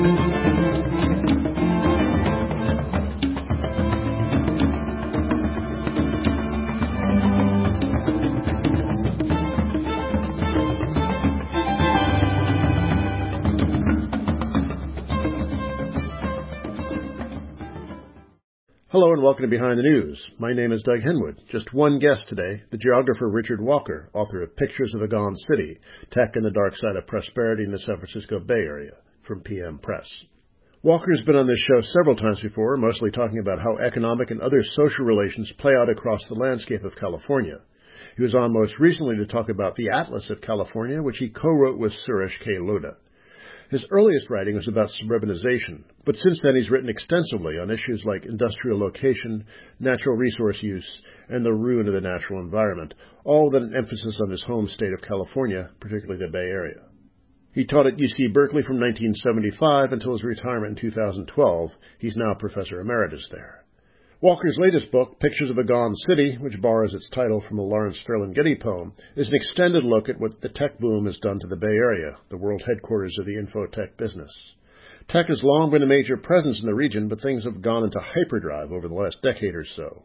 Hello and welcome to Behind the News. My name is Doug Henwood. Just one guest today, the geographer Richard Walker, author of Pictures of a Gone City, Tech and the Dark Side of Prosperity in the San Francisco Bay Area, from PM Press. Walker's been on this show several times before, mostly talking about how economic and other social relations play out across the landscape of California. He was on most recently to talk about the Atlas of California, which he co-wrote with Suresh K. Lodha. His earliest writing was about suburbanization, but since then he's written extensively on issues like industrial location, natural resource use, and the ruin of the natural environment, all with an emphasis on his home state of California, particularly the Bay Area. He taught at UC Berkeley from 1975 until his retirement in 2012. He's now professor emeritus there. Walker's latest book, Pictures of a Gone City, which borrows its title from a Lawrence Ferlinghetti poem, is an extended look at what the tech boom has done to the Bay Area, the world headquarters of the infotech business. Tech has long been a major presence in the region, but things have gone into hyperdrive over the last decade or so.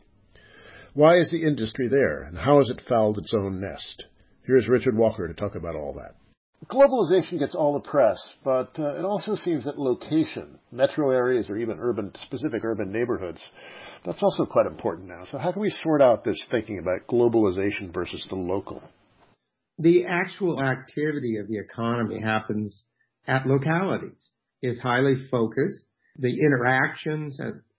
Why is the industry there, and how has it fouled its own nest? Here's Richard Walker to talk about all that. Globalization gets all the press, but it also seems that location, metro areas or even specific urban neighborhoods, that's also quite important now. So how can we sort out this thinking about globalization versus the local? The actual activity of the economy happens at localities. It's highly focused. The interactions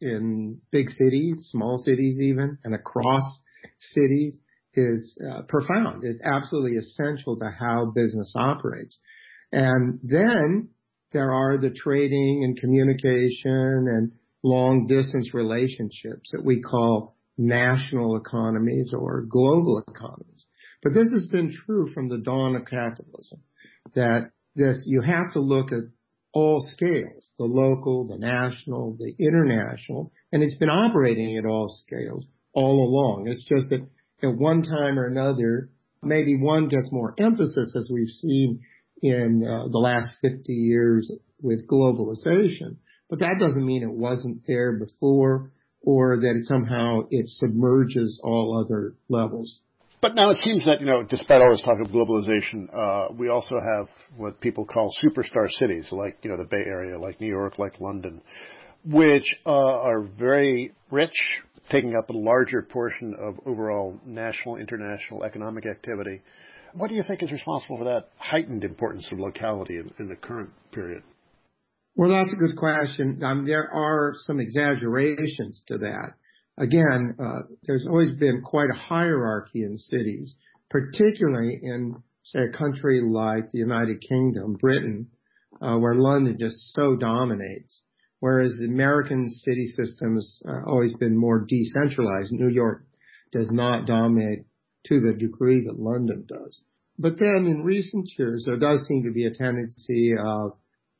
in big cities, small cities even, and across cities is profound. It's absolutely essential to how business operates. And then there are the trading and communication and long-distance relationships that we call national economies or global economies. But this has been true from the dawn of capitalism, that you have to look at all scales, the local, the national, the international, and it's been operating at all scales all along. It's just that at one time or another, maybe one gets more emphasis, as we've seen in the last 50 years with globalization. But that doesn't mean it wasn't there before or that it submerges all other levels. But now it seems that, despite all this talk of globalization, we also have what people call superstar cities, like, the Bay Area, like New York, like London, which are very rich, taking up a larger portion of overall national, international economic activity. What do you think is responsible for that heightened importance of locality in the current period? Well, that's a good question. There are some exaggerations to that. Again, there's always been quite a hierarchy in cities, particularly in, say, a country like the United Kingdom, Britain, where London just so dominates. Whereas the American city system has always been more decentralized. New York does not dominate to the degree that London does. But then in recent years, there does seem to be a tendency of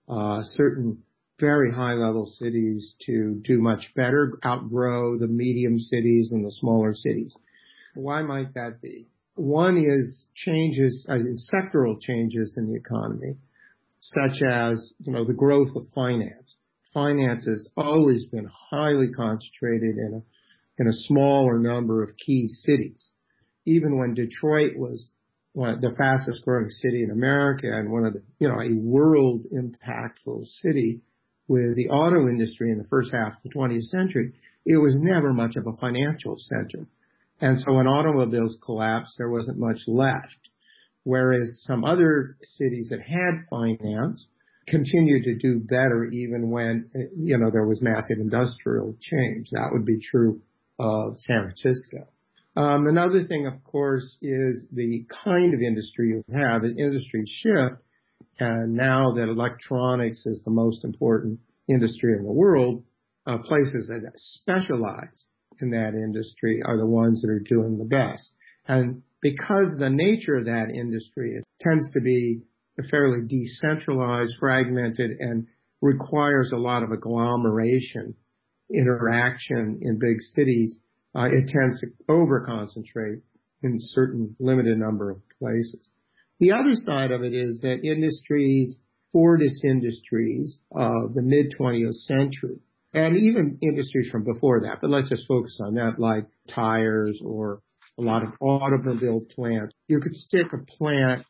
certain very high-level cities to do much better, outgrow the medium cities and the smaller cities. Why might that be? One is changes, sectoral changes in the economy, such as, the growth of finance. Finance has always been highly concentrated in a smaller number of key cities. Even when Detroit was the fastest growing city in America and one of the, a world impactful city with the auto industry in the first half of the 20th century, it was never much of a financial center. And so when automobiles collapsed, there wasn't much left. Whereas some other cities that had finance continued to do better even when, there was massive industrial change. That would be true of San Francisco. Another thing, of course, is the kind of industry you have is industry shift. And now that electronics is the most important industry in the world, places that specialize in that industry are the ones that are doing the best. And because the nature of that industry, it tends to be fairly decentralized, fragmented, and requires a lot of agglomeration, interaction in big cities, it tends to over-concentrate in certain limited number of places. The other side of it is that industries Fordist industries of the mid-20th century, and even industries from before that. But let's just focus on that, like tires or a lot of automobile plants. You could stick a plant,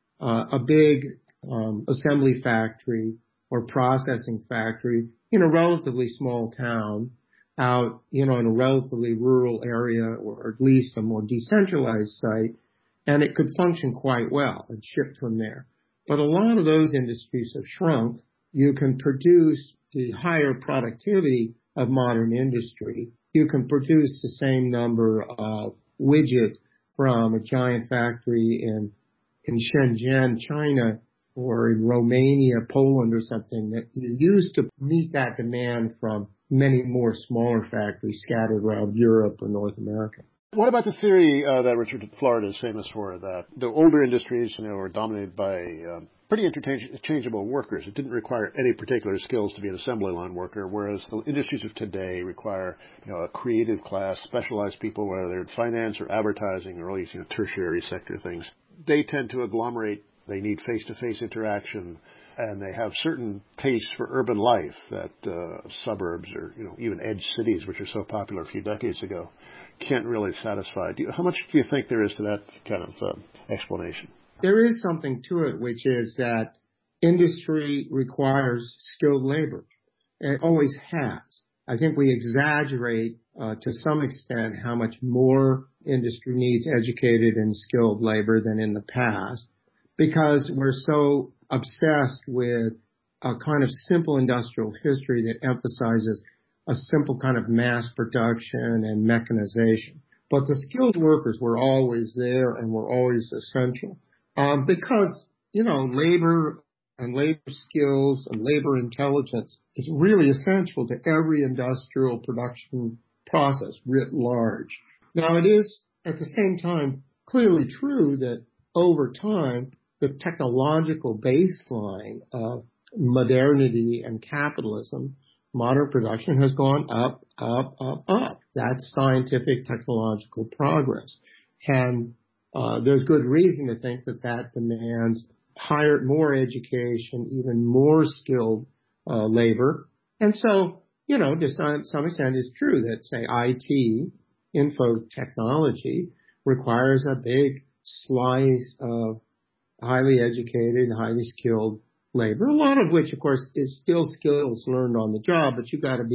a big assembly factory or processing factory in a relatively small town out, in a relatively rural area, or at least a more decentralized site, and it could function quite well and ship from there. But a lot of those industries have shrunk. You can produce the higher productivity of modern industry. You can produce the same number of widgets from a giant factory in Shenzhen, China, or in Romania, Poland, or something that you use to meet that demand from many more smaller factories scattered around Europe or North America. What about the theory that Richard Florida is famous for, that the older industries, were dominated by pretty interchangeable workers? It didn't require any particular skills to be an assembly line worker, whereas the industries of today require, a creative class, specialized people, whether they're in finance or advertising or all these, tertiary sector things. They tend to agglomerate. They need face-to-face interaction, and they have certain tastes for urban life that suburbs or, even edge cities, which are so popular a few decades ago, can't really satisfy. How much do you think there is to that kind of explanation? There is something to it, which is that industry requires skilled labor. It always has. I think we exaggerate to some extent how much more industry needs educated and skilled labor than in the past, because we're so obsessed with a kind of simple industrial history that emphasizes a simple kind of mass production and mechanization. But the skilled workers were always there and were always essential because, labor and labor skills and labor intelligence is really essential to every industrial production process writ large. Now, it is at the same time clearly true that over time, the technological baseline of modernity and capitalism, modern production, has gone up, up, up, up. That's scientific technological progress. And there's good reason to think that that demands more education, even more skilled labor. And so, to some extent it's true that, say, IT, info technology, requires a big slice of highly educated, highly skilled labor, a lot of which, of course, is still skills learned on the job, but you got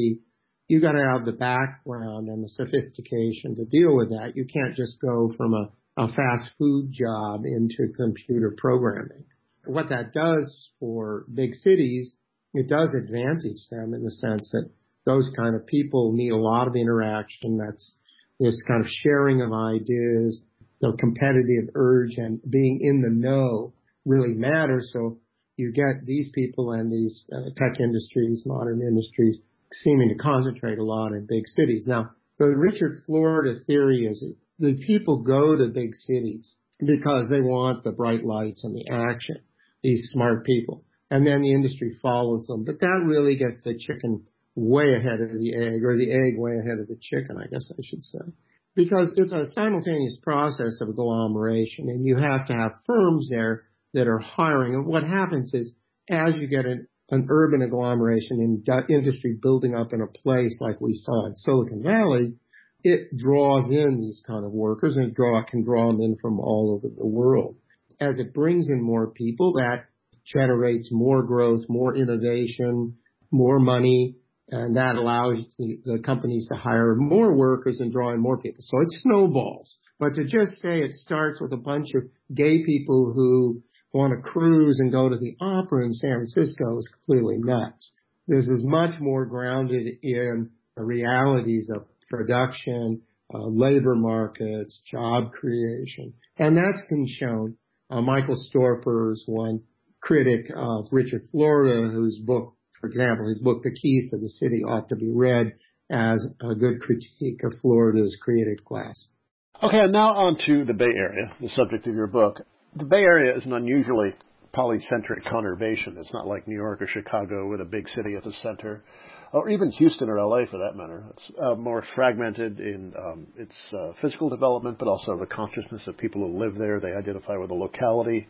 to have the background and the sophistication to deal with that. You can't just go from a fast food job into computer programming. What that does for big cities, it does advantage them in the sense that those kind of people need a lot of interaction. That's this kind of sharing of ideas, the competitive urge and being in the know really matters. So you get these people and these tech industries, modern industries, seeming to concentrate a lot in big cities. Now, the Richard Florida theory is that people go to big cities because they want the bright lights and the action, these smart people. And then the industry follows them. But that really gets the chicken way ahead of the egg, or the egg way ahead of the chicken, I guess I should say. Because it's a simultaneous process of agglomeration, and you have to have firms there that are hiring. And what happens is, as you get an urban agglomeration in industry building up in a place like we saw in Silicon Valley, it draws in these kind of workers, and can draw them in from all over the world. As it brings in more people, that generates more growth, more innovation, more money, and that allows the companies to hire more workers and draw in more people. So it snowballs. But to just say it starts with a bunch of gay people who want to cruise and go to the opera in San Francisco is clearly nuts. This is much more grounded in the realities of production, labor markets, job creation. And that's been shown. Michael Storper is one critic of Richard Florida, whose book, for example, his book, The Keys to the City, ought to be read as a good critique of Florida's creative class. Okay, now on to the Bay Area, the subject of your book. The Bay Area is an unusually polycentric conurbation. It's not like New York or Chicago with a big city at the center, or even Houston or LA for that matter. It's more fragmented in its physical development, but also the consciousness of people who live there. They identify with the locality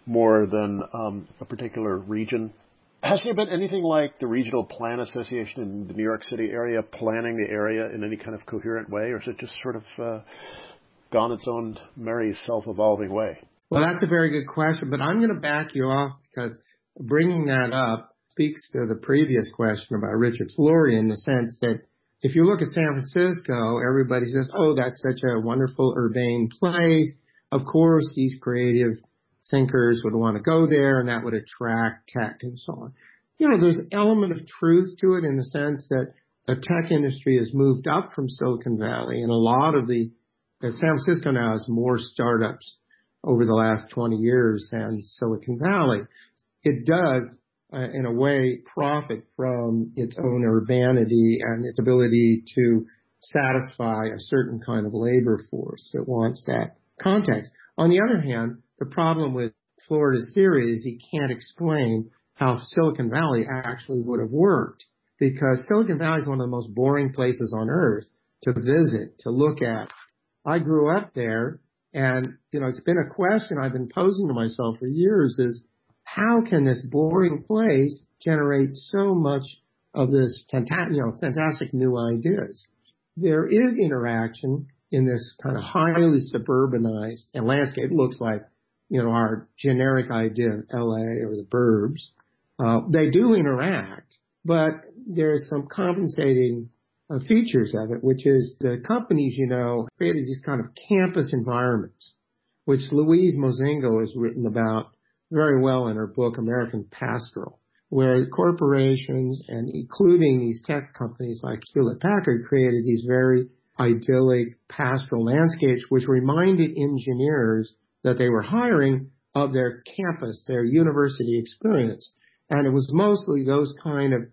more than a particular region. Has there been anything like the Regional Plan Association in the New York City area planning the area in any kind of coherent way, or is it just sort of gone its own merry, self-evolving way? Well, that's a very good question, but I'm going to back you off because bringing that up speaks to the previous question about Richard Florey in the sense that if you look at San Francisco, everybody says, oh, that's such a wonderful urbane place. Of course, these creative thinkers would want to go there and that would attract tech and so on. You know, there's an element of truth to it in the sense that the tech industry has moved up from Silicon Valley and a lot of San Francisco now has more startups over the last 20 years than Silicon Valley. It does, in a way, profit from its own urbanity and its ability to satisfy a certain kind of labor force that wants that context. On the other hand, the problem with Florida's theory is he can't explain how Silicon Valley actually would have worked because Silicon Valley is one of the most boring places on earth to visit, to look at. I grew up there and, you know, it's been a question I've been posing to myself for years is how can this boring place generate so much of this fantastic new ideas? There is interaction in this kind of highly suburbanized and landscape. It looks like, you know, our generic idea of LA or the burbs. They do interact, but there's some compensating features of it, which is the companies, you know, created these kind of campus environments, which Louise Mozingo has written about very well in her book, American Pastoral, where corporations and including these tech companies like Hewlett Packard created these very idyllic pastoral landscapes, which reminded engineers that they were hiring of their campus, their university experience. And it was mostly those kind of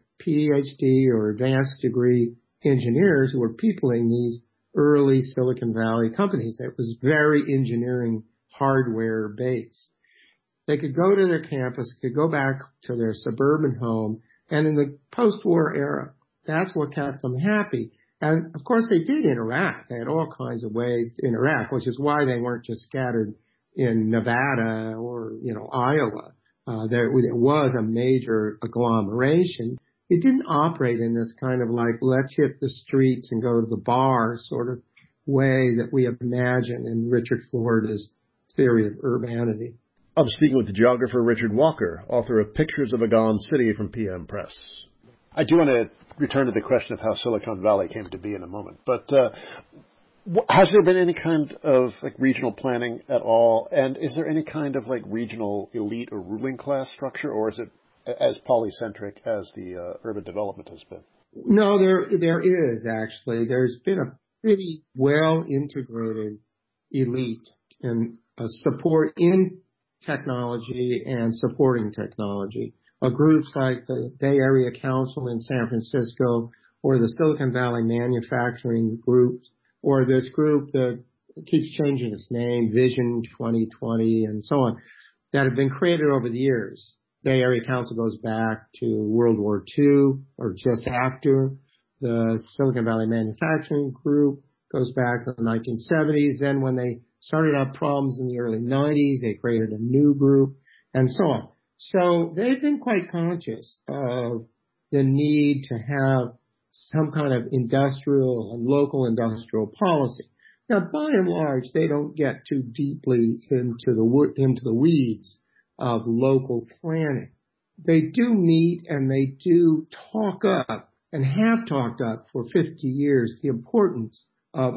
PhD or advanced degree engineers who were peopling these early Silicon Valley companies. It was very engineering hardware based. They could go to their campus, could go back to their suburban home, and in the post-war era, that's what kept them happy. And of course, they did interact. They had all kinds of ways to interact, which is why they weren't just scattered in Nevada or, you know, Iowa. There was a major agglomeration. It didn't operate in this kind of like, let's hit the streets and go to the bar sort of way that we imagine in Richard Florida's theory of urbanity. I'm speaking with the geographer Richard Walker, author of Pictures of a Gone City from PM Press. I do want to return to the question of how Silicon Valley came to be in a moment, but has there been any kind of like regional planning at all? And is there any kind of like regional elite or ruling class structure, or is it as polycentric as the urban development has been? No, there is actually. There's been a pretty well integrated elite and support in technology and supporting technology. Groups like the Bay Area Council in San Francisco or the Silicon Valley Manufacturing Group or this group that keeps changing its name, Vision 2020 and so on, that have been created over the years. Bay Area Council goes back to World War II or just after. The Silicon Valley Manufacturing Group goes back to the 1970s. Then when they started out problems in the early 90s, they created a new group and so on. So they've been quite conscious of the need to have some kind of industrial and local industrial policy. Now, by and large, they don't get too deeply into the weeds of local planning. They do meet and they do talk up and have talked up for 50 years the importance of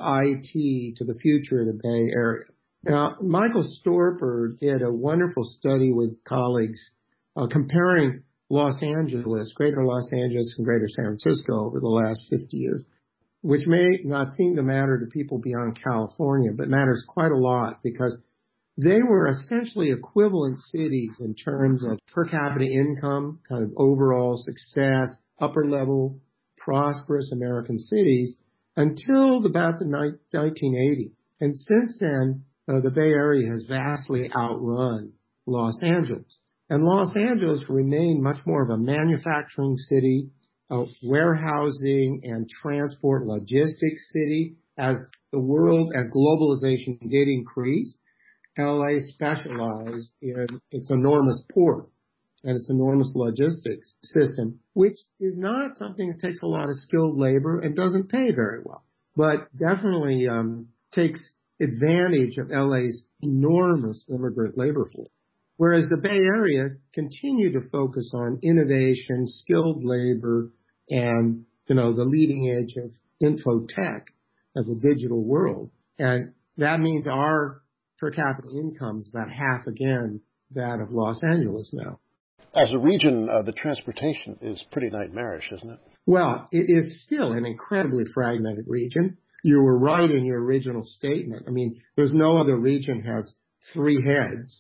IT to the future of the Bay Area. Now, Michael Storper did a wonderful study with colleagues comparing Los Angeles, Greater Los Angeles and Greater San Francisco over the last 50 years, which may not seem to matter to people beyond California, but matters quite a lot because they were essentially equivalent cities in terms of per capita income, kind of overall success, upper level, prosperous American cities until about the 1980s. And since then, the Bay Area has vastly outrun Los Angeles. And Los Angeles remained much more of a manufacturing city, a warehousing and transport logistics city as globalization did increase. LA specialized in its enormous port and its enormous logistics system, which is not something that takes a lot of skilled labor and doesn't pay very well, but definitely takes advantage of LA's enormous immigrant labor force. Whereas the Bay Area continued to focus on innovation, skilled labor, and, the leading edge of infotech of the digital world. And that means our per capita income is about half again that of Los Angeles now. As a region, the transportation is pretty nightmarish, isn't it? Well, it is still an incredibly fragmented region. You were right in your original statement. I mean, there's no other region has three heads.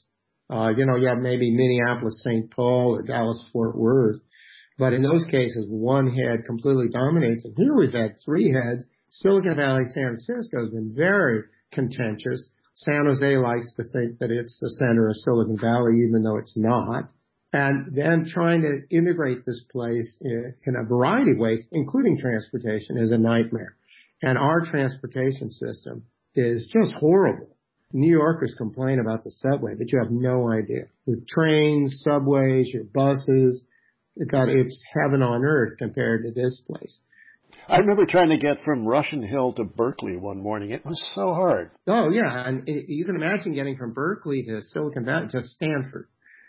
You have maybe Minneapolis, St. Paul, or Dallas, Fort Worth. But in those cases, one head completely dominates. And here we've had three heads. Silicon Valley, San Francisco has been very contentious. San Jose likes to think that it's the center of Silicon Valley, even though it's not. And then trying to integrate this place in a variety of ways, including transportation, is a nightmare. And our transportation system is just horrible. New Yorkers complain about the subway, but you have no idea. With trains, subways, your buses, it's heaven on earth compared to this place. I remember trying to get from Russian Hill to Berkeley one morning. It was so hard. Oh, yeah. And you can imagine getting from Berkeley to Silicon Valley to Stanford.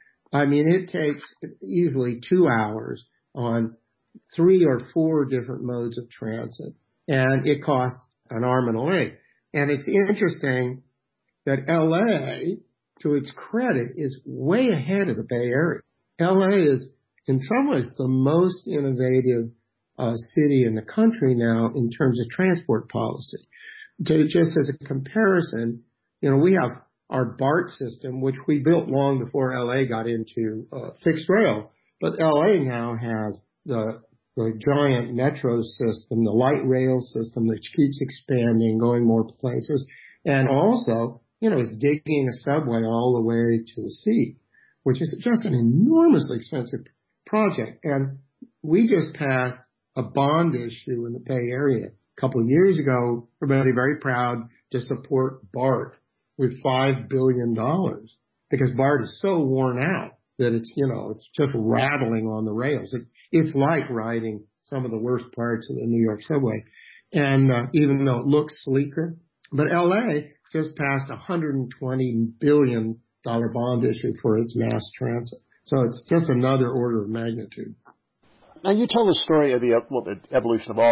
I mean, it takes easily 2 hours on 3 or 4 different modes of transit. And it costs an arm and a leg. And it's interesting that LA, to its credit, is way ahead of the Bay Area. LA is, in some ways, the most innovative city in the country now in terms of transport policy. Just as a comparison, we have our BART system, which we built long before LA got into fixed rail. But LA now has the giant metro system, the light rail system, which keeps expanding, going more places, and also is digging a subway all the way to the sea, which is just an enormously expensive project. And we just passed a bond issue in the Bay Area a couple of years ago. Everybody very proud to support BART with $5 billion because BART is so worn out that it's just rattling on the rails. It's like riding some of the worst parts of the New York subway. And even though it looks sleeker, but LA just passed a $120 billion bond issue for its mass transit. So it's just another order of magnitude. Now, you told the story of the evolution of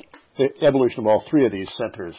all three of these centers.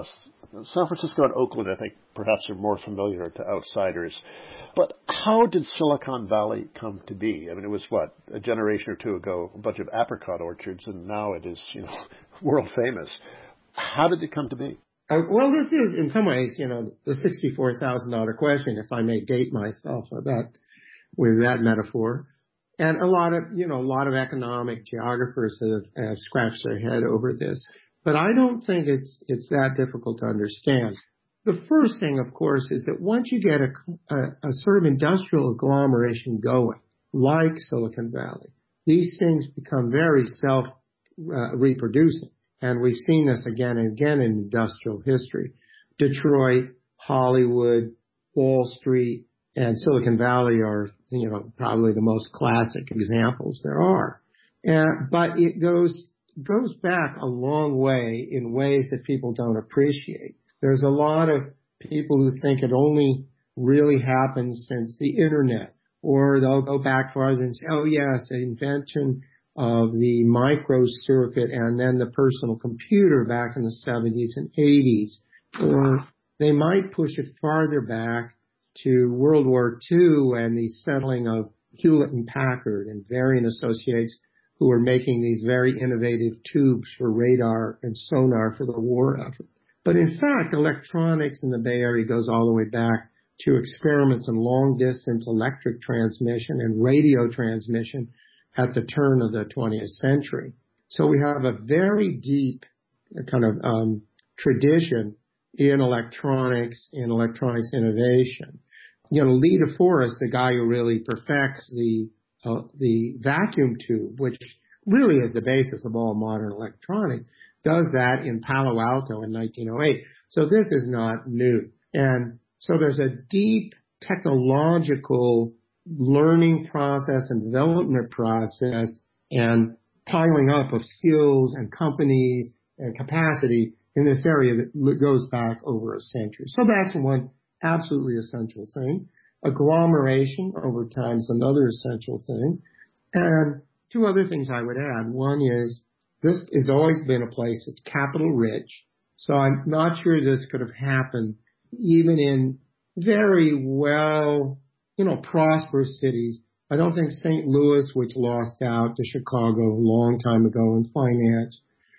San Francisco and Oakland, I think, perhaps are more familiar to outsiders. But how did Silicon Valley come to be? I mean, it was, a generation or two ago, a bunch of apricot orchards, and now it is, world famous. How did it come to be? Well, this is, in some ways, the $64,000 question, if I may date myself with that metaphor. And a lot of economic geographers have scratched their head over this. But I don't think it's that difficult to understand. The first thing, of course, is that once you get a sort of industrial agglomeration going, like Silicon Valley, these things become very self-reproducing. And we've seen this again and again in industrial history. Detroit, Hollywood, Wall Street, and Silicon Valley are, probably the most classic examples there are. But it goes back a long way in ways that people don't appreciate. There's a lot of people who think it only really happened since the internet, or they'll go back farther and say, oh yes, the invention of the microcircuit and then the personal computer back in the 70s and 80s. Or they might push it farther back to World War II and the settling of Hewlett and Packard and Varian Associates, who were making these very innovative tubes for radar and sonar for the war effort. But in fact, electronics in the Bay Area goes all the way back to experiments in long-distance electric transmission and radio transmission at the turn of the 20th century. So we have a very deep kind of tradition in electronics innovation. Lee DeForest, the guy who really perfects the vacuum tube, which really is the basis of all modern electronics, does that in Palo Alto in 1908. So this is not new. And So there's a deep technological learning process and development process and piling up of skills and companies and capacity in this area that goes back over a century. So that's one absolutely essential thing. Agglomeration over time is another essential thing. And two other things I would add. One is this has always been a place that's capital rich. So I'm not sure this could have happened even in very well, prosperous cities. I don't think St. Louis, which lost out to Chicago a long time ago in finance,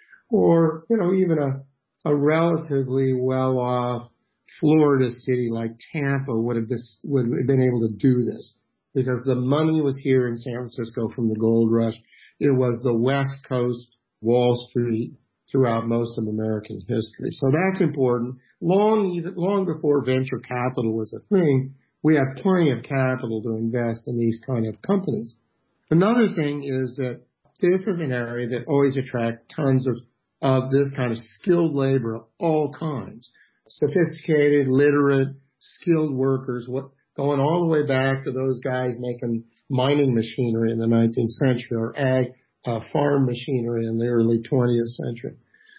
or, even a relatively well-off Florida city like Tampa would have been able to do this because the money was here in San Francisco from the gold rush. It was the West Coast Wall Street throughout most of American history. So that's important. Long before venture capital was a thing, we have plenty of capital to invest in these kind of companies. Another thing is that this is an area that always attracts tons of this kind of skilled labor of all kinds. Sophisticated, literate, skilled workers, going all the way back to those guys making mining machinery in the 19th century or farm machinery in the early 20th century.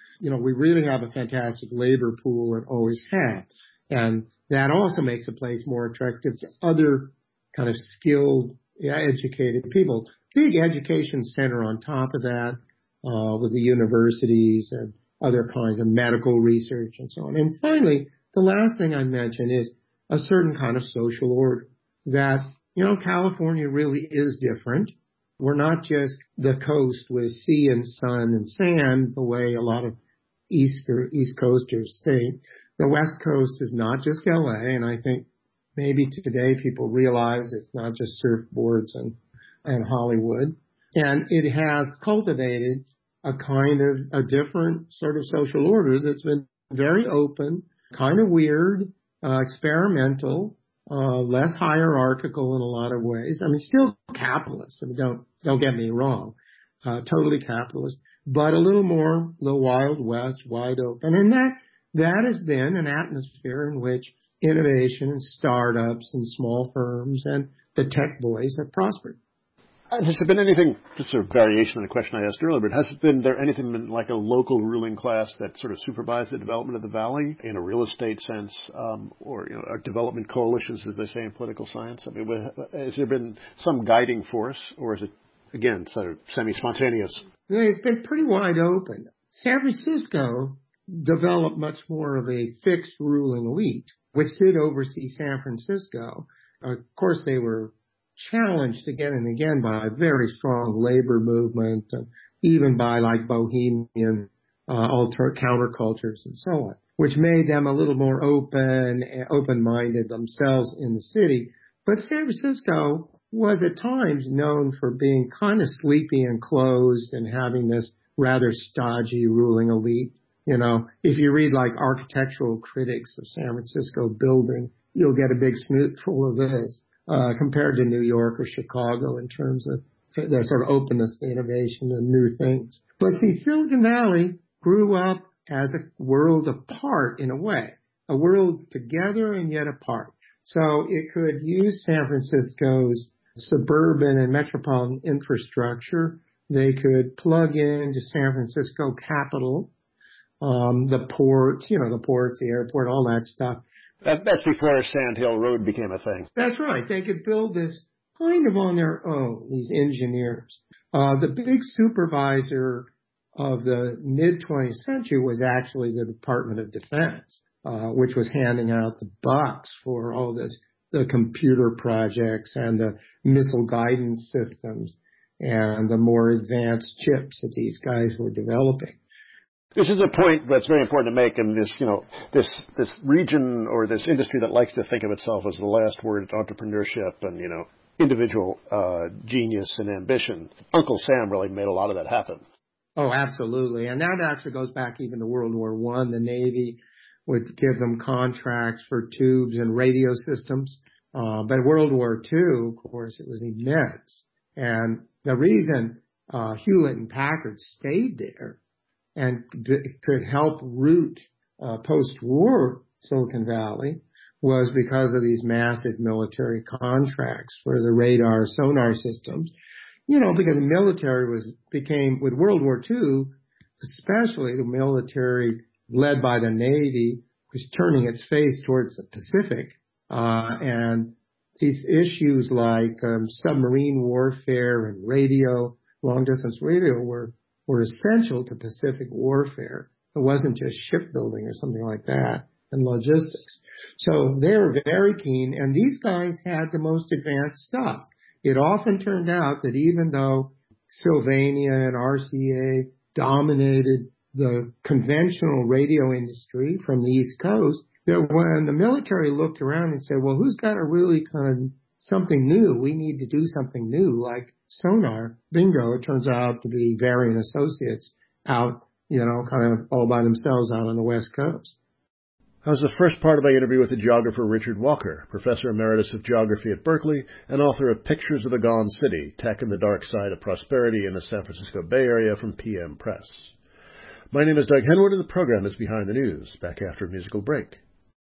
We really have a fantastic labor pool and always have. And that also makes a place more attractive to other kind of skilled, educated people. Big education center on top of that, with the universities and other kinds of medical research and so on. And finally, the last thing I mentioned is a certain kind of social order that, California really is different. We're not just the coast with sea and sun and sand the way a lot of East Coasters think. The West Coast is not just LA, and I think maybe today people realize it's not just surfboards and Hollywood. And it has cultivated a kind of a different sort of social order that's been very open, kind of weird, experimental, less hierarchical in a lot of ways. I mean, still capitalist. I mean, don't get me wrong, totally capitalist, but a little more the Wild West, wide open. And that has been an atmosphere in which innovation and startups and small firms and the tech boys have prospered. And has there been anything, just a variation on the question I asked earlier, but has there anything been like a local ruling class that sort of supervised the development of the valley in a real estate sense, or development coalitions, as they say in political science? I mean, has there been some guiding force, or is it, again, sort of semi-spontaneous? It's been pretty wide open. San Francisco developed much more of a fixed ruling elite, which did oversee San Francisco. Of course, they were challenged again and again by a very strong labor movement, even by like bohemian countercultures and so on, which made them a little more open-minded themselves in the city. But San Francisco was at times known for being kind of sleepy and closed and having this rather stodgy ruling elite. If you read like architectural critics of San Francisco building, you'll get a big snootful of this. Compared to New York or Chicago in terms of their sort of openness to innovation and new things. But see, Silicon Valley grew up as a world apart in a way, a world together and yet apart. So it could use San Francisco's suburban and metropolitan infrastructure. They could plug into San Francisco capital, the ports, the airport, all that stuff. That's before Sand Hill Road became a thing. That's right. They could build this kind of on their own, these engineers. The big supervisor of the mid-20th century was actually the Department of Defense, which was handing out the bucks for all this, the computer projects and the missile guidance systems and the more advanced chips that these guys were developing. This is a point that's very important to make in this, this region or this industry that likes to think of itself as the last word at entrepreneurship and, individual genius and ambition. Uncle Sam really made a lot of that happen. Oh, absolutely. And that actually goes back even to World War I. The Navy would give them contracts for tubes and radio systems. But World War II, of course, it was immense. And the reason Hewlett and Packard stayed there and could help root post-war Silicon Valley was because of these massive military contracts for the radar sonar systems. Because the military became with World War II, especially the military led by the Navy was turning its face towards the Pacific, and these issues like submarine warfare and long distance radio were essential to Pacific warfare. It wasn't just shipbuilding or something like that and logistics. So they were very keen, and these guys had the most advanced stuff. It often turned out that even though Sylvania and RCA dominated the conventional radio industry from the East Coast, that when the military looked around and said, well, who's got a really kind of something new? We need to do something new like sonar. Bingo, it turns out to be Varian Associates out, kind of all by themselves out on the West Coast. That was the first part of my interview with the geographer Richard Walker, Professor Emeritus of Geography at Berkeley and author of Pictures of a Gone City, Tech and the Dark Side of Prosperity in the San Francisco Bay Area from PM Press. My name is Doug Henwood, and the program is Behind the News, back after a musical break.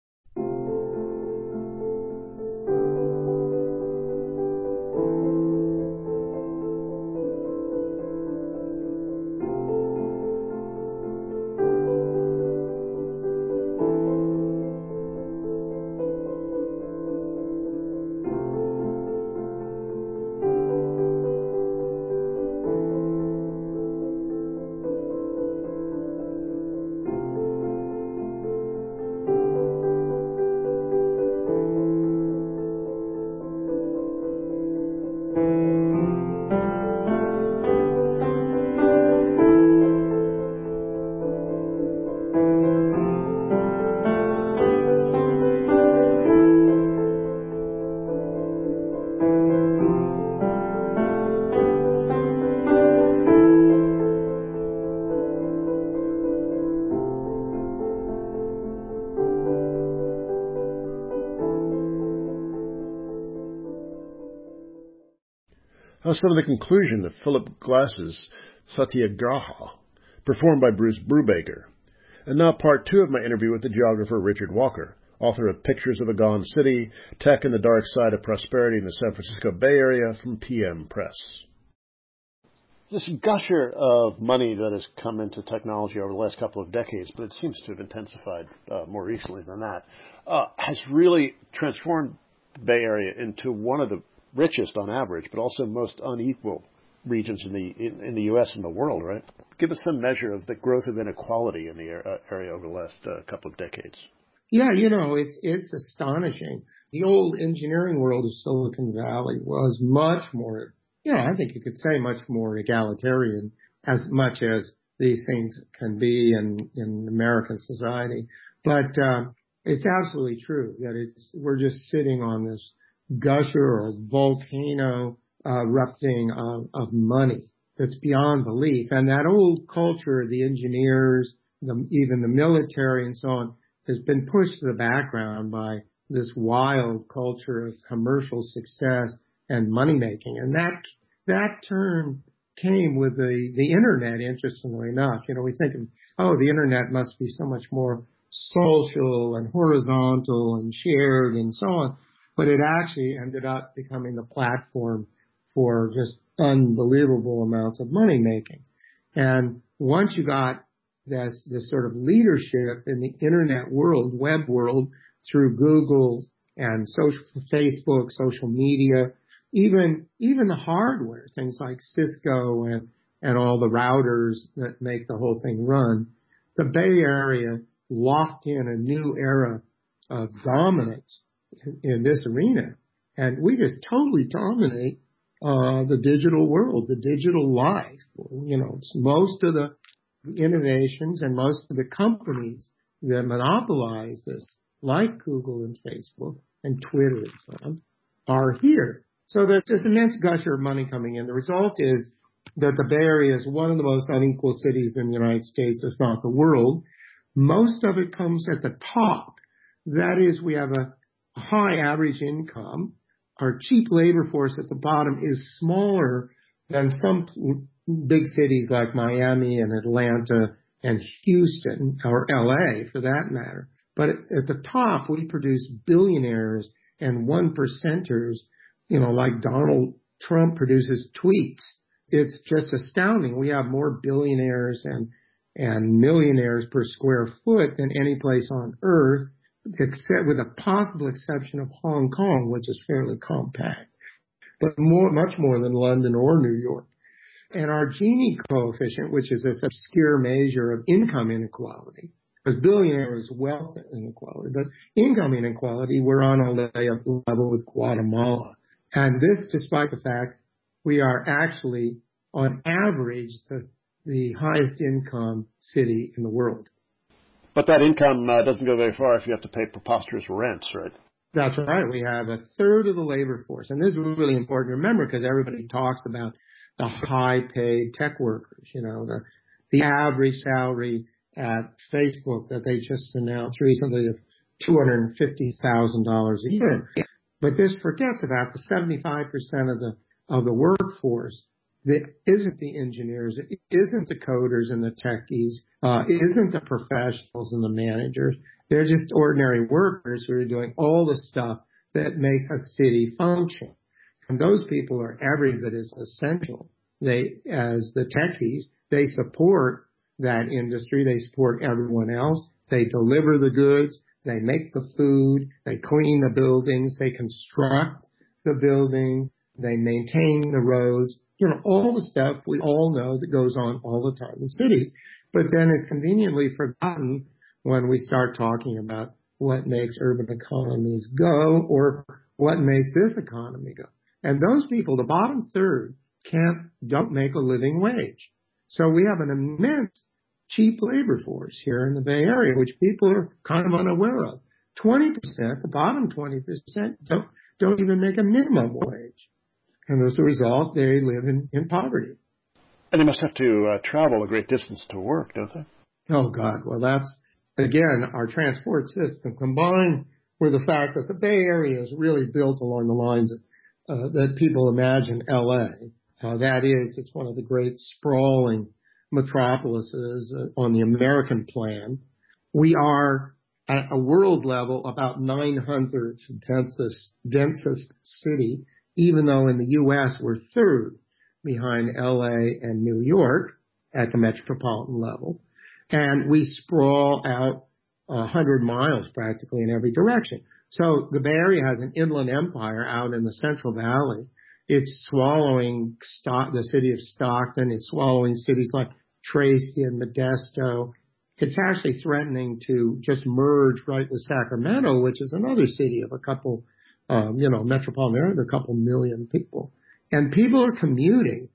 That was some of the conclusion of Philip Glass's Satyagraha, performed by Bruce Brubaker. And now part 2 of my interview with the geographer Richard Walker, author of Pictures of a Gone City, Tech and the Dark Side of Prosperity in the San Francisco Bay Area from PM Press. This gusher of money that has come into technology over the last couple of decades, but it seems to have intensified more recently than that, has really transformed the Bay Area into one of the richest on average, but also most unequal regions in the U.S. and the world, right? Give us some measure of the growth of inequality in the area over the last couple of decades. Yeah, it's astonishing. The old engineering world of Silicon Valley was much more, I think you could say much more egalitarian, as much as these things can be in American society. But it's absolutely true that we're just sitting on this gusher or volcano erupting of money that's beyond belief. And that old culture of the engineers, even the military and so on, has been pushed to the background by this wild culture of commercial success and money making. And that term came with the internet, interestingly enough. We think of, the internet must be so much more social and horizontal and shared and so on. But it actually ended up becoming the platform for just unbelievable amounts of money making. And once you got this sort of leadership in the internet world, web world, through Google and Facebook, social media, even the hardware, things like Cisco and all the routers that make the whole thing run, the Bay Area locked in a new era of dominance in this arena. And we just totally dominate the digital world, the digital life. It's most of the innovations and most of the companies that monopolize this, like Google and Facebook and Twitter and so on, are here. So there's this immense gusher of money coming in. The result is that the Bay Area is one of the most unequal cities in the United States, if not the world. Most of it comes at the top. That is, we have a high average income. Our cheap labor force at the bottom is smaller than some big cities like Miami and Atlanta and Houston, or LA for that matter. But at the top, we produce billionaires and one percenters, like Donald Trump produces tweets. It's just astounding. We have more billionaires and millionaires per square foot than any place on earth, except with a possible exception of Hong Kong, which is fairly compact, but much more than London or New York. And our Gini coefficient, which is this obscure measure of income inequality, because billionaire is wealth inequality, but income inequality, we're on a level with Guatemala. And this, despite the fact we are actually, on average, the highest income city in the world. But that income doesn't go very far if you have to pay preposterous rents, right? That's right. We have a third of the labor force. And this is really important to remember because everybody talks about the high-paid tech workers, the average salary at Facebook that they just announced recently of $250,000 a year. But this forgets about the 75% of the workforce that isn't the engineers, it isn't the coders and the techies, it isn't the professionals and the managers. They're just ordinary workers who are doing all the stuff that makes a city function. And those people are every bit as essential. As the techies, they support that industry. They support everyone else. They deliver the goods. They make the food. They clean the buildings. They construct the building. They maintain the roads. All the stuff we all know that goes on all the time in cities, but then is conveniently forgotten when we start talking about what makes urban economies go or what makes this economy go. And those people, the bottom third, don't make a living wage. So we have an immense cheap labor force here in the Bay Area, which people are kind of unaware of. 20%, the bottom 20%, don't even make a minimum wage. And as a result, they live in poverty. And they must have to travel a great distance to work, don't they? Oh, God. Well, that's, again, our transport system combined with the fact that the Bay Area is really built along the lines that people imagine L.A. That is, it's one of the great sprawling metropolises on the American plan. We are, at a world level, about 900th densest city, even though in the U.S. we're third behind L.A. and New York at the metropolitan level. And we sprawl out 100 miles practically in every direction. So the Bay Area has an inland empire out in the Central Valley. It's swallowing the city of Stockton. It's swallowing cities like Tracy and Modesto. It's actually threatening to just merge right with Sacramento, which is another city of a couple metropolitan area, a couple million people. And people are commuting.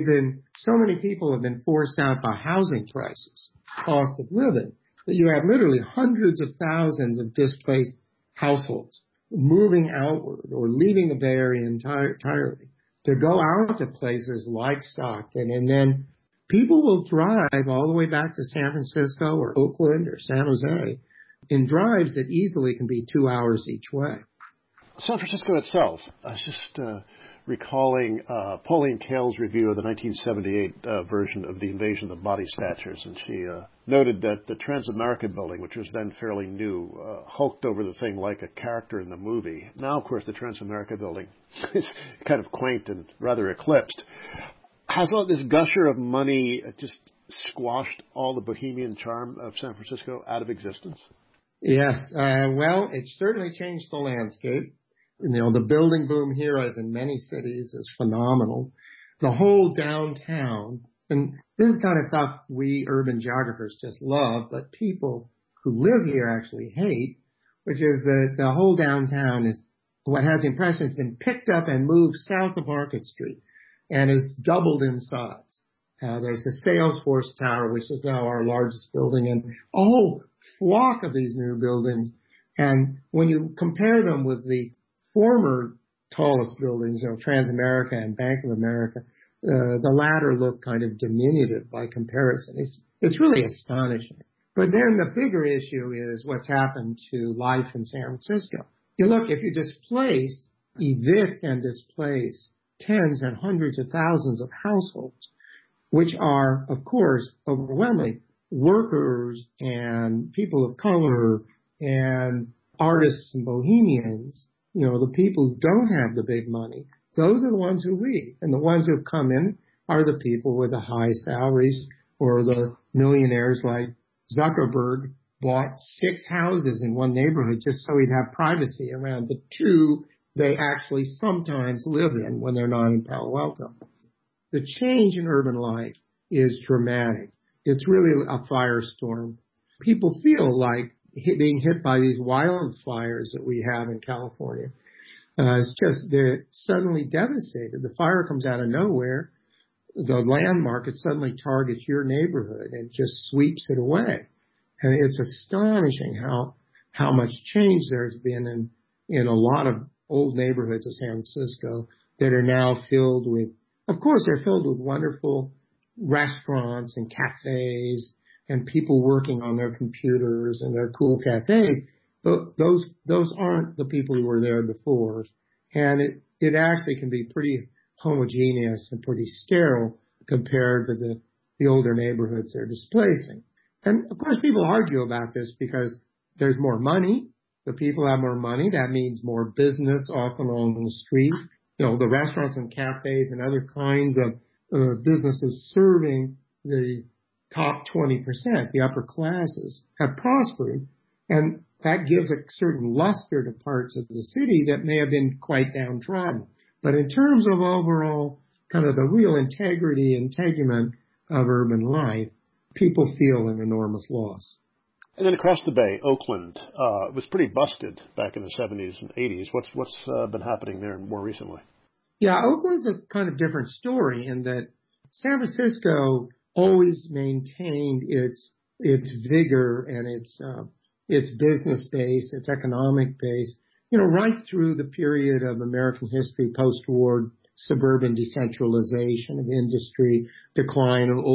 So many people have been forced out by housing prices, cost of living, that you have literally hundreds of thousands of displaced households moving outward or leaving the Bay Area entirely to go out to places like Stockton. And then people will drive all the way back to San Francisco or Oakland or San Jose in drives that easily can be 2 hours each way. San Francisco itself, I was just recalling Pauline Kael's review of the 1978 version of The Invasion of the Body Snatchers, and she noted that the Transamerica building, which was then fairly new, hulked over the thing like a character in the movie. Now, of course, the Transamerica building is kind of quaint and rather eclipsed. Has all this gusher of money just squashed all the bohemian charm of San Francisco out of existence? Yes. Well, it certainly changed the landscape. The building boom here, as in many cities, is phenomenal. The whole downtown, and this is kind of stuff we urban geographers just love, but people who live here actually hate, which is that the whole downtown is what has the impression has been picked up and moved south of Market Street and is doubled in size. There's the Salesforce Tower, which is now our largest building, and a whole flock of these new buildings. And when you compare them with the former tallest buildings, Transamerica and Bank of America, the latter look kind of diminutive by comparison. It's really astonishing. But then the bigger issue is what's happened to life in San Francisco. If you evict and displace tens and hundreds of thousands of households, which are, of course, overwhelmingly workers and people of color and artists and bohemians, the people who don't have the big money, those are the ones who leave. And the ones who have come in are the people with the high salaries or the millionaires like Zuckerberg bought 6 houses in one neighborhood just so he'd have privacy around the 2 they actually sometimes live in when they're not in Palo Alto. The change in urban life is dramatic. It's really a firestorm. People feel like being hit by these wildfires that we have in California. It's just they're suddenly devastated. The fire comes out of nowhere. The land market suddenly targets your neighborhood and just sweeps it away. And it's astonishing how much change there's been in a lot of old neighborhoods of San Francisco that are now filled with, of course, they're filled with wonderful restaurants and cafes and people working on their computers and their cool cafes. But those aren't the people who were there before. And it actually can be pretty homogeneous and pretty sterile compared with the older neighborhoods they're displacing. And of course, people argue about this because there's more money. The people have more money. That means more business often on the street. The restaurants and cafes and other kinds of businesses serving the top 20%, the upper classes, have prospered. And that gives a certain luster to parts of the city that may have been quite downtrodden. But in terms of overall kind of the real integrity and integument of urban life, people feel an enormous loss. And then across the bay, Oakland was pretty busted back in the 70s and 80s. What's been happening there more recently? Yeah, Oakland's a kind of different story in that San Francisco always maintained its vigor and its business base, its economic base, right through the period of American history, post-war suburban decentralization of industry, decline of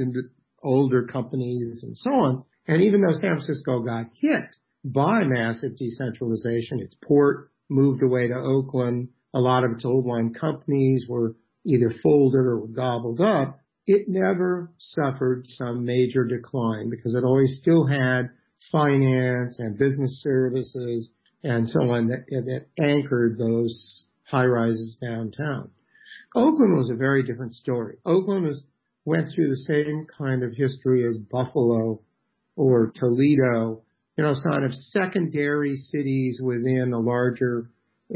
older companies and so on. And even though San Francisco got hit by massive decentralization, its port moved away to Oakland, a lot of its old line companies were either folded or gobbled up, it never suffered some major decline because it always still had finance and business services and so on that anchored those high rises downtown. Oakland was a very different story. Oakland went through the same kind of history as Buffalo or Toledo, sort of secondary cities within a larger,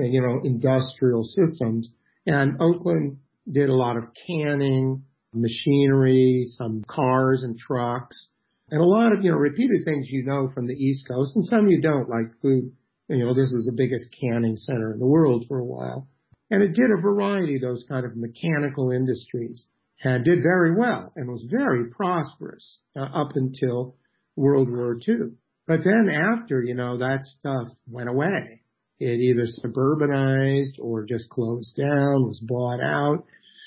industrial systems. And Oakland did a lot of canning, machinery, some cars and trucks, and a lot of, repeated things from the East Coast, and some you don't, like food. This was the biggest canning center in the world for a while. And it did a variety of those kind of mechanical industries and did very well and was very prosperous up until World War II. But then after, that stuff went away. It either suburbanized or just closed down, was bought out.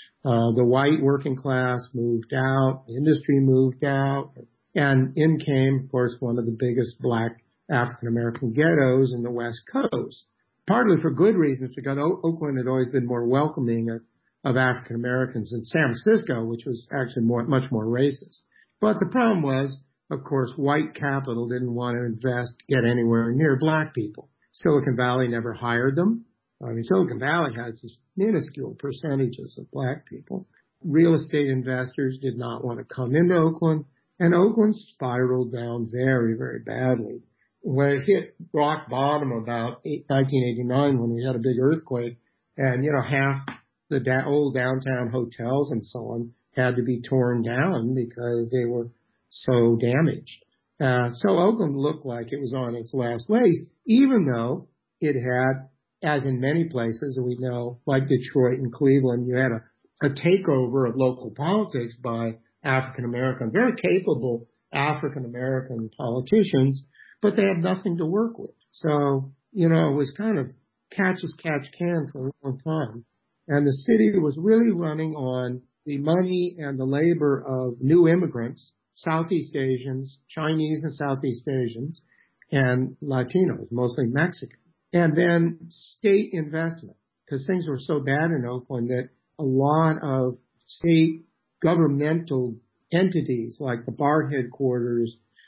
The white working class moved out, the industry moved out, and in came, of course, one of the biggest black African-American ghettos in the West Coast. Partly for good reasons, because Oakland had always been more welcoming of African-Americans than San Francisco, which was actually much more racist. But the problem was, of course, white capital didn't want to get anywhere near black people. Silicon Valley never hired them. Silicon Valley has just minuscule percentages of black people. Real estate investors did not want to come into Oakland, and Oakland spiraled down very, very badly. When it hit rock bottom about 1989, when we had a big earthquake, and, half the old downtown hotels and so on had to be torn down because they were so damaged. So Oakland looked like it was on its last legs, even though it had, as in many places, we know, like Detroit and Cleveland, you had a takeover of local politics by African-American, very capable African-American politicians, but they had nothing to work with. So, it was kind of catch as catch can for a long time. And the city was really running on the money and the labor of new immigrants, Southeast Asians, Chinese and Southeast Asians, and Latinos, mostly Mexican. And then state investment, because things were so bad in Oakland that a lot of state governmental entities like the BART headquarters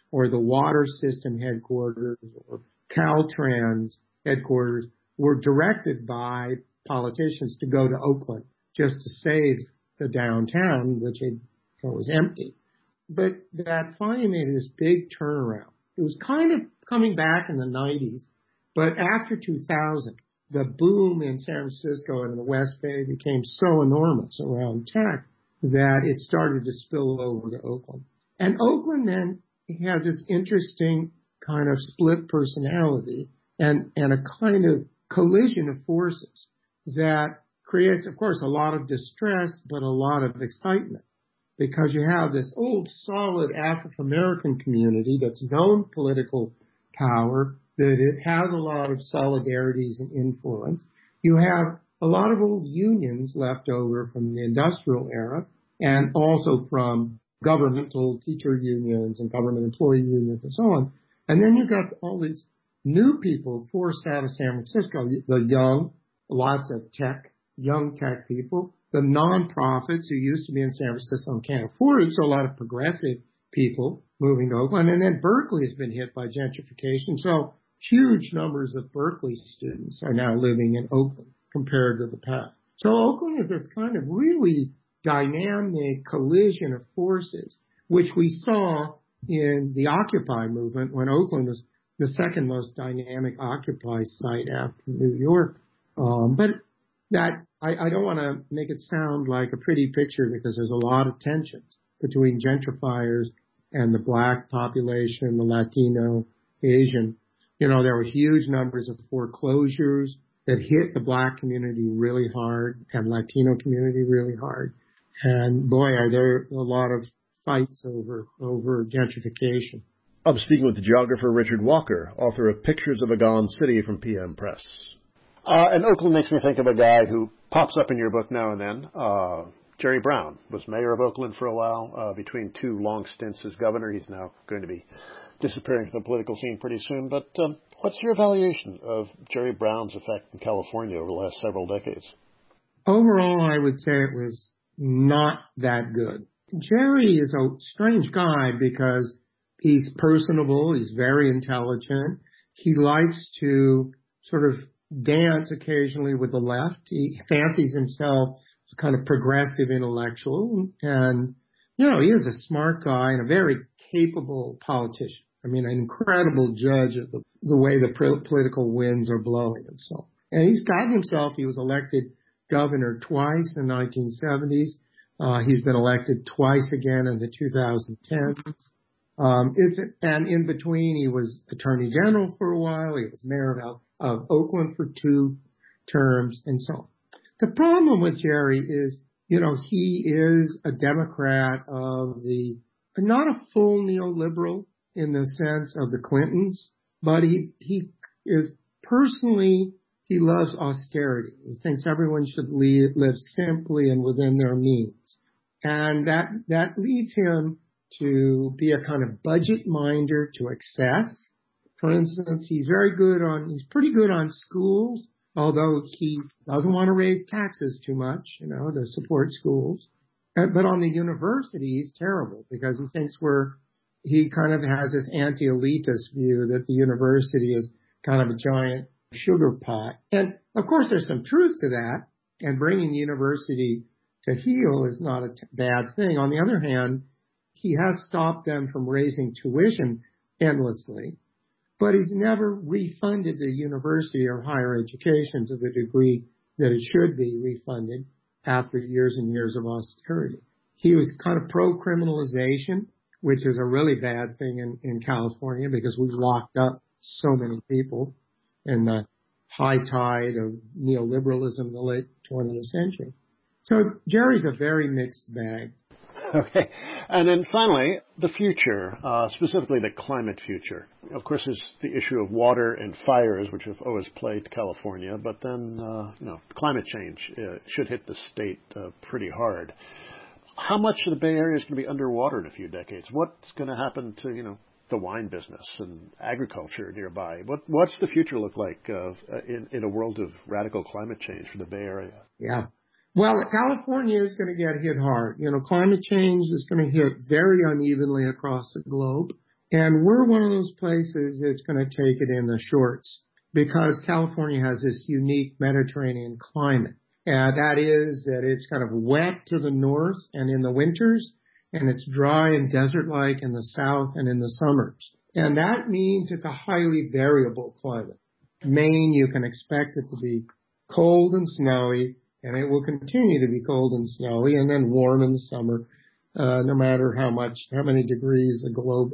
or the water system headquarters or Caltrans headquarters were directed by politicians to go to Oakland just to save the downtown, which was empty. But that finally made this big turnaround. It was kind of coming back in the 90s, but after 2000, the boom in San Francisco and the West Bay became so enormous around tech that it started to spill over to Oakland. And Oakland then has this interesting kind of split personality and a kind of collision of forces that creates, of course, a lot of distress, but a lot of excitement, because you have this old, solid African American community that's known political power, that it has a lot of solidarities and influence. You have a lot of old unions left over from the industrial era and also from governmental teacher unions and government employee unions and so on. And then you've got all these new people forced out of San Francisco, the young, lots of young tech people, the nonprofits who used to be in San Francisco and can't afford it, so a lot of progressive people moving to Oakland. And then Berkeley has been hit by gentrification, so huge numbers of Berkeley students are now living in Oakland compared to the past. So Oakland is this kind of really dynamic collision of forces, which we saw in the Occupy movement when Oakland was the second most dynamic Occupy site after New York. But that I don't want to make it sound like a pretty picture, because there's a lot of tensions between gentrifiers and the black population, the Latino, Asian. You know, there were huge numbers of foreclosures that hit the black community really hard and Latino community really hard. And boy, are there a lot of fights over gentrification. I'm speaking with the geographer Richard Walker, author of Pictures of a Gone City from PM Press. And Oakland makes me think of a guy who pops up in your book now and then. Jerry Brown was mayor of Oakland for a while, between two long stints as governor. He's now going to be disappearing from the political scene pretty soon. But what's your evaluation of Jerry Brown's effect in California over the last several decades? Overall, I would say it was not that good. Jerry is a strange guy because he's personable, he's very intelligent, he likes to sort of dance occasionally with the left. He fancies himself as a kind of progressive intellectual, and, you know, he is a smart guy and a very capable politician. I mean, an incredible judge of the way the political winds are blowing and so on. And he's gotten himself, he was elected governor twice in the 1970s. He's been elected twice again in the 2010s. And in between, he was attorney general for a while. He was mayor of Oakland for 2 terms and so on. The problem with Jerry is, you know, he is a Democrat of not a full neoliberal in the sense of the Clintons, but he is personally, he loves austerity. He thinks everyone should live simply and within their means. And that leads him to be a kind of budget minder to excess. For instance, he's pretty good on schools, although he doesn't want to raise taxes too much, you know, to support schools. But on the university, he's terrible because he thinks he kind of has this anti-elitist view that the university is kind of a giant sugar pot. And of course, there's some truth to that, and bringing the university to heel is not a bad thing. On the other hand, he has stopped them from raising tuition endlessly, but he's never refunded the university or higher education to the degree that it should be refunded after years and years of austerity. He was kind of pro-criminalization, which is a really bad thing in California because we locked up so many people in the high tide of neoliberalism in the late 20th century. So Jerry's a very mixed bag. Okay. And then finally, the future, specifically the climate future. Of course, there's the issue of water and fires, which have always plagued California, but then, climate change should hit the state pretty hard. How much of the Bay Area is going to be underwater in a few decades? What's going to happen to, the wine business and agriculture nearby? What's the future look like in a world of radical climate change for the Bay Area? Yeah. Well, California is going to get hit hard. Climate change is going to hit very unevenly across the globe. And we're one of those places that's going to take it in the shorts because California has this unique Mediterranean climate. And that is that it's kind of wet to the north and in the winters, and it's dry and desert-like in the south and in the summers. And that means it's a highly variable climate. Maine, you can expect it to be cold and snowy, and it will continue to be cold and snowy and then warm in the summer, no matter how many degrees the globe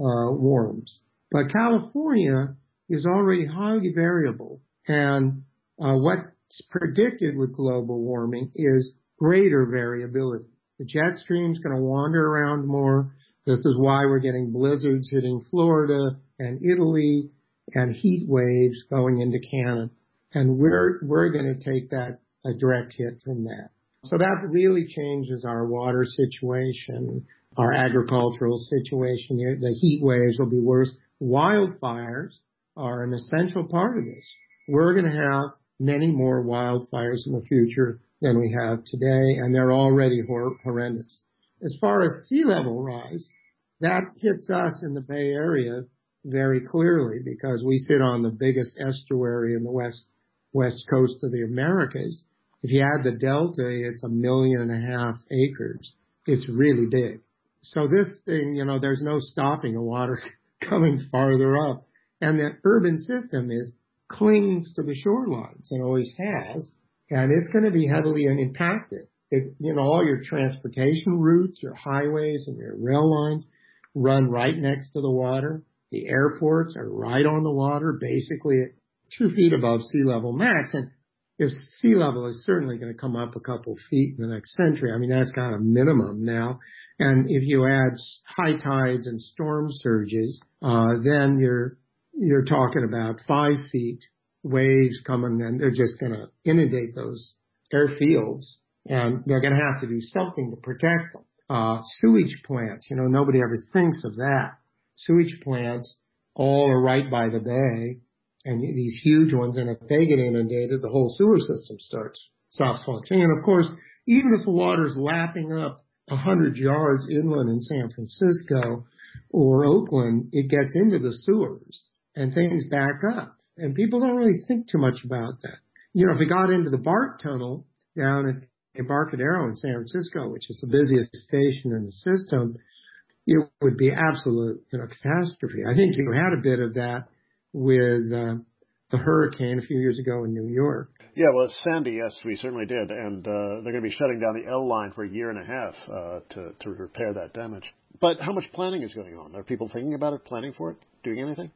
warms. But California is already highly variable, and what's predicted with global warming is greater variability. The jet stream's going to wander around more. This is why we're getting blizzards hitting Florida and Italy and heat waves going into Canada. And we're going to take a direct hit from that. So that really changes our water situation, our agricultural situation. The heat waves will be worse. Wildfires are an essential part of this. We're going to have many more wildfires in the future than we have today, and they're already horrendous. As far as sea level rise, that hits us in the Bay Area very clearly because we sit on the biggest estuary in the west coast of the Americas. If you add the delta, it's 1.5 million acres. It's really big. So this thing, there's no stopping the water coming farther up. And the urban system clings to the shorelines and always has. And it's going to be heavily impacted. All your transportation routes, your highways and your rail lines run right next to the water. The airports are right on the water, basically at 2 feet above sea level max. And if sea level is certainly going to come up a couple feet in the next century, that's kind of minimum now. And if you add high tides and storm surges, then you're talking about 5 feet waves coming, and they're just going to inundate those airfields, and they're going to have to do something to protect them. Sewage plants, nobody ever thinks of that. Sewage plants all are right by the bay, and these huge ones, and if they get inundated, the whole sewer system stops functioning. And of course, even if the water's lapping up 100 yards inland in San Francisco or Oakland, it gets into the sewers and things back up. And people don't really think too much about that. If we got into the BART tunnel down at Embarcadero in San Francisco, which is the busiest station in the system, it would be absolute, catastrophe. I think you had a bit of that with the hurricane a few years ago in New York. Yeah, well, Sandy, yes, we certainly did. And they're going to be shutting down the L line for 1.5 years to repair that damage. But how much planning is going on? Are people thinking about it, planning for it, doing anything?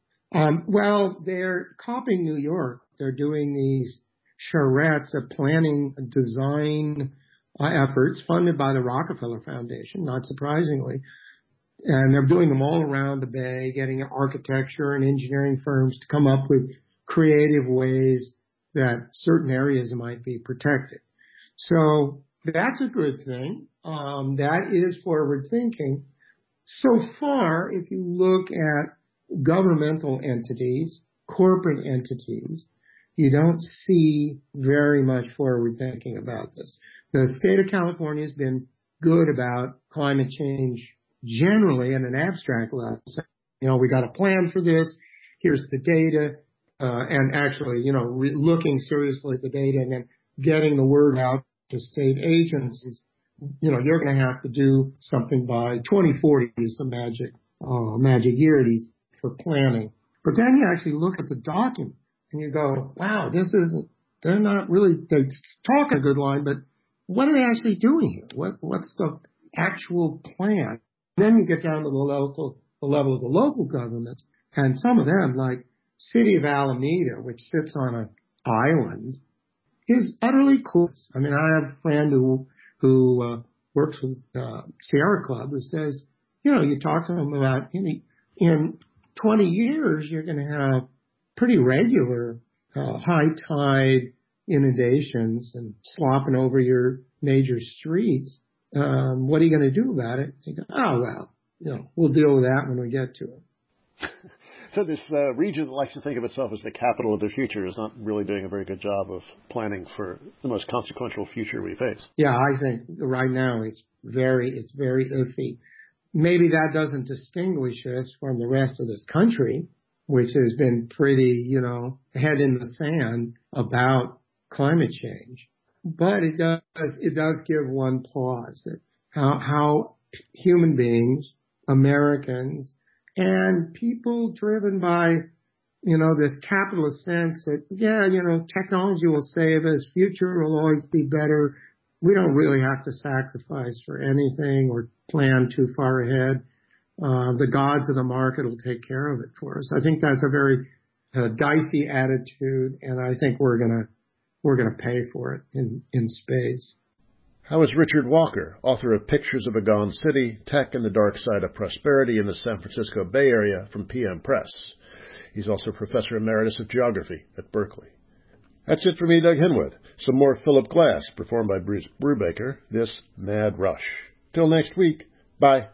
Well, they're copying New York. They're doing these charrettes of planning design efforts funded by the Rockefeller Foundation, not surprisingly. And they're doing them all around the Bay, getting architecture and engineering firms to come up with creative ways that certain areas might be protected. So that's a good thing. That is forward thinking. So far, if you look at governmental entities, corporate entities, you don't see very much forward thinking about this. The state of California has been good about climate change generally at an abstract level. We got a plan for this. Here's the data. And actually, looking seriously at the data and then getting the word out to state agencies. You're going to have to do something by 2040 is the magic year for planning. But then you actually look at the document and you go, wow, they're talking a good line, but what are they actually doing here? What's the actual plan? Then you get down to the level of the local governments, and some of them, like City of Alameda, which sits on an island, is utterly clueless. I have a friend who works with Sierra Club who says, you talk to them about in 20 years, you're going to have pretty regular high tide inundations and slopping over your major streets. What are you going to do about it? They go, we'll deal with that when we get to it. So this region that likes to think of itself as the capital of the future is not really doing a very good job of planning for the most consequential future we face. Yeah, I think right now it's very iffy. maybe that doesn't distinguish us from the rest of this country, which has been pretty, head in the sand about climate change. But it does give one pause that how human beings, Americans, and people driven by, this capitalist sense that, technology will save us, future will always be better. We don't really have to sacrifice for anything or plan too far ahead. The gods of the market will take care of it for us. I think that's a very dicey attitude, and I think we're gonna pay for it in spades. How is Richard Walker, author of Pictures of a Gone City, Tech and the Dark Side of Prosperity in the San Francisco Bay Area from PM Press? He's also Professor Emeritus of Geography at Berkeley. That's it for me, Doug Henwood. Some more Philip Glass, performed by Bruce Brubaker, this Mad Rush. Till next week, bye.